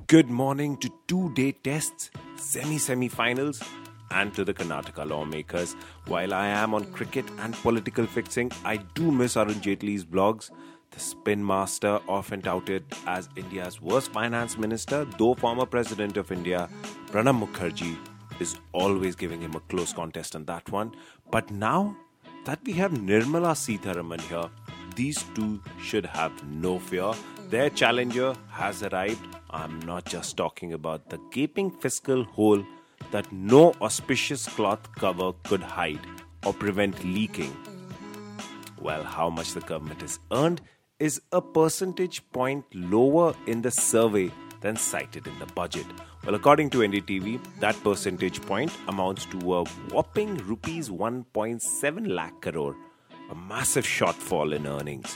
Good morning to two-day tests, semi-finals, and to the Karnataka lawmakers. While I am on cricket and political fixing, I do miss Arun Jaitley's blogs. The spin master, often touted as India's worst finance minister, though former president of India, Pranab Mukherjee, is always giving him a close contest on that one. But now that we have Nirmala Sitharaman here, these two should have no fear. Their challenger has arrived. I'm not just talking about the gaping fiscal hole that no auspicious cloth cover could hide or prevent leaking. Well, how much the government has earned is a percentage point lower in the survey than cited in the budget. Well, according to NDTV, that percentage point amounts to a whopping rupees 1.7 lakh crore, a massive shortfall in earnings.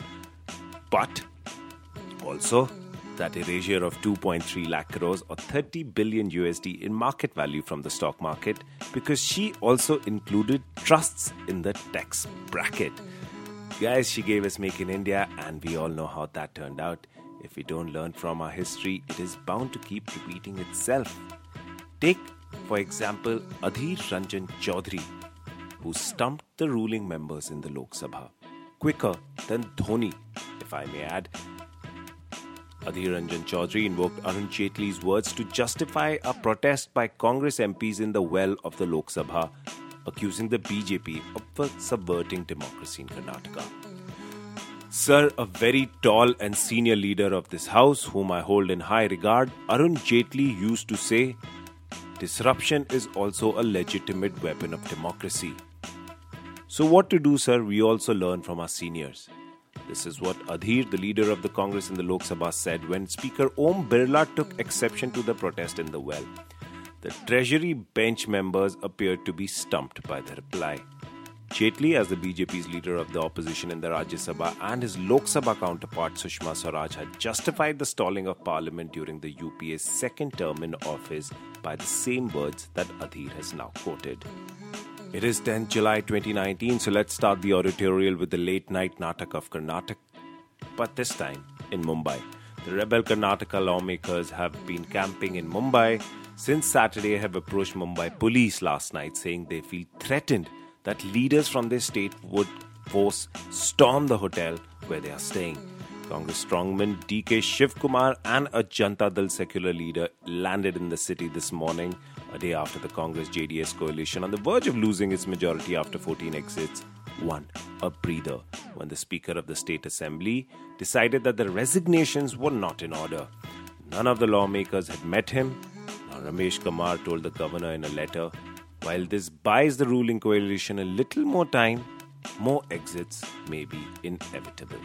But also, that erasure of 2.3 lakh crores or 30 billion USD in market value from the stock market, because she also included trusts in the tax bracket. Guys, she gave us Make in India, and we all know how that turned out. If we don't learn from our history, it is bound to keep repeating itself. Take, for example, Adhir Ranjan Chaudhary, who stumped the ruling members in the Lok Sabha quicker than Dhoni, if I may add. Adhir Ranjan Chaudhary invoked Arun Jaitley's words to justify a protest by Congress MPs in the well of the Lok Sabha, accusing the BJP of subverting democracy in Karnataka. Sir, a very tall and senior leader of this house, whom I hold in high regard, Arun Jaitley used to say, "Disruption is also a legitimate weapon of democracy." So what to do, sir? We also learn from our seniors. This is what Adhir, the leader of the Congress in the Lok Sabha, said when Speaker Om Birla took exception to the protest in the well. The Treasury bench members appeared to be stumped by the reply. Jaitley, as the BJP's leader of the opposition in the Rajya Sabha, and his Lok Sabha counterpart Sushma Swaraj had justified the stalling of parliament during the UPA's second term in office by the same words that Adhir has now quoted. It is 10th July 2019, so let's start the editorial with the late night Natak of Karnataka, but this time in Mumbai. The rebel Karnataka lawmakers have been camping in Mumbai since Saturday, have approached Mumbai police last night saying they feel threatened that leaders from their state would force storm the hotel where they are staying. Congress strongman DK Shiv Kumar and a Janata Dal secular leader landed in the city this morning, a day after the Congress-JDS coalition, on the verge of losing its majority after 14 exits, won a breather when the Speaker of the State Assembly decided that the resignations were not in order. None of the lawmakers had met him. Now, Ramesh Kumar told the governor in a letter, while this buys the ruling coalition a little more time, more exits may be inevitable.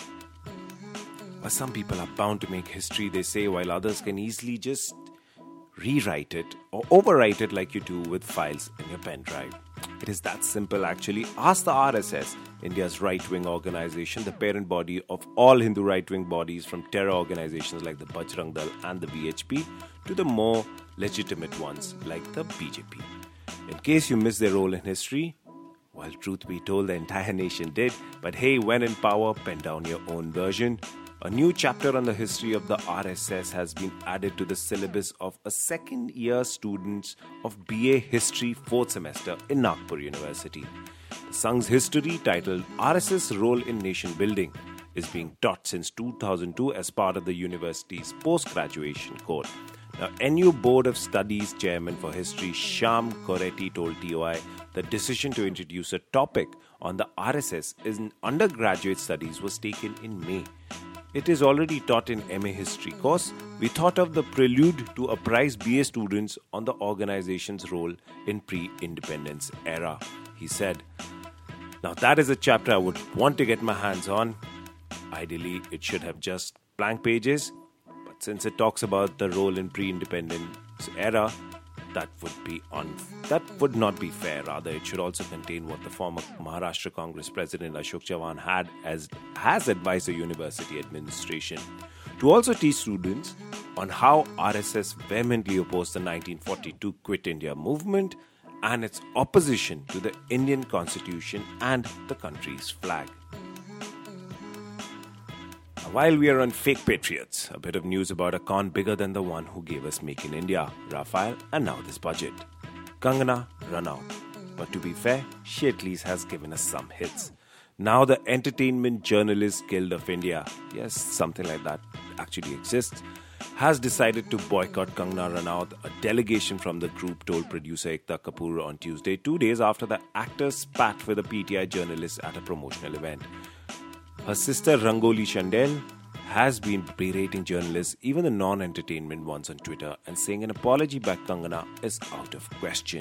But some people are bound to make history, they say, while others can easily just rewrite it or overwrite it like you do with files in your pen drive. It is that simple, actually. Ask the RSS, India's right-wing organization, the parent body of all Hindu right-wing bodies, from terror organizations like the Bajrang Dal and the BHP to the more legitimate ones like the BJP. In case you missed their role in history, well, truth be told, the entire nation did. But hey, when in power, pen down your own version. A new chapter on the history of the RSS has been added to the syllabus of a second-year students of BA History 4th semester in Nagpur University. The Sang's history, titled RSS Role in Nation Building, is being taught since 2002 as part of the university's post-graduation course. Now, NU Board of Studies Chairman for History Shyam Koretti told TOI the decision to introduce a topic on the RSS in undergraduate studies was taken in May. It is already taught in MA History course. We thought of the prelude to apprise BA students on the organization's role in pre-independence era, he said. Now, that is a chapter I would want to get my hands on. Ideally, it should have just blank pages, but since it talks about the role in pre-independence era, that would not be fair. Rather, it should also contain what the former Maharashtra Congress President Ashok Chavan has advised the university administration to also teach students on how RSS vehemently opposed the 1942 Quit India movement and its opposition to the Indian Constitution and the country's flag. While we are on fake patriots, a bit of news about a con bigger than the one who gave us Make in India, Rafale, and now this budget. Kangana Ranaut. But to be fair, she at least has given us some hits. Now the Entertainment Journalists Guild of India, yes, something like that actually exists, has decided to boycott Kangana Ranaut. A delegation from the group told producer Ekta Kapoor on Tuesday, 2 days after the actor spat with a PTI journalist at a promotional event. Her sister Rangoli Chandel has been berating journalists, even the non-entertainment ones, on Twitter, and saying an apology by Kangana is out of question.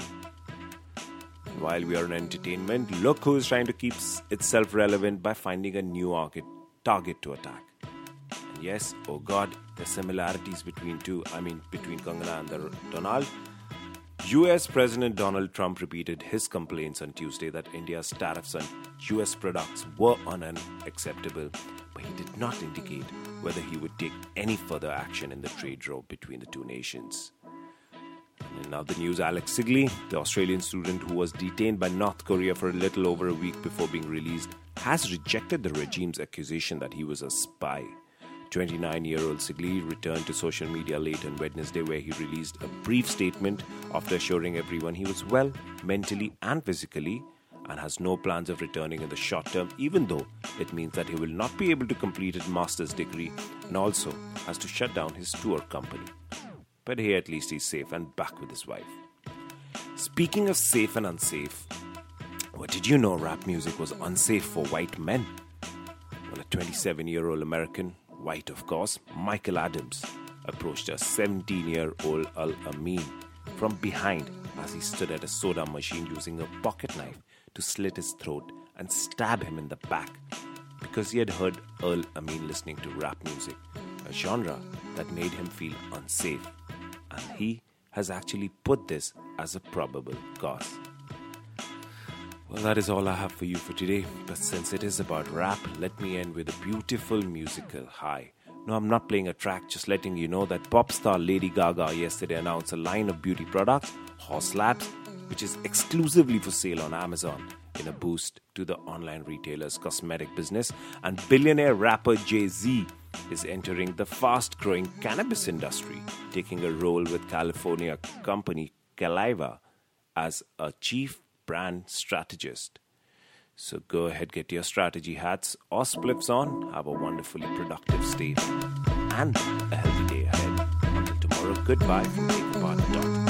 While we are on entertainment, look who is trying to keep itself relevant by finding a new target to attack. And yes, oh God, the similarities between Kangana and Donald. US President Donald Trump repeated his complaints on Tuesday that India's tariffs on US products were unacceptable, but he did not indicate whether he would take any further action in the trade war between the two nations. And in other news, Alex Sigley, the Australian student who was detained by North Korea for a little over a week before being released, has rejected the regime's accusation that he was a spy. 29-year-old Sigley returned to social media late on Wednesday, where he released a brief statement after assuring everyone he was well mentally and physically and has no plans of returning in the short term, even though it means that he will not be able to complete his master's degree and also has to shut down his tour company. But here at least he's safe and back with his wife. Speaking of safe and unsafe, what did you know rap music was unsafe for white men? Well, a 27-year-old American, white of course, Michael Adams, approached a 17-year-old Al-Amin from behind as he stood at a soda machine using a pocket knife to slit his throat and stab him in the back because he had heard Al-Amin listening to rap music, a genre that made him feel unsafe. And he has actually put this as a probable cause. Well, that is all I have for you for today. But since it is about rap, let me end with a beautiful musical high. No, I'm not playing a track, just letting you know that pop star Lady Gaga yesterday announced a line of beauty products, Horse Labs, which is exclusively for sale on Amazon, in a boost to the online retailer's cosmetic business. And billionaire rapper Jay-Z is entering the fast-growing cannabis industry, taking a role with California company Caliva as a chief brand strategist. So go ahead, get your strategy hats or spliffs on, have a wonderfully productive stay, and a healthy day ahead. Until tomorrow, goodbye from TakeApart.com.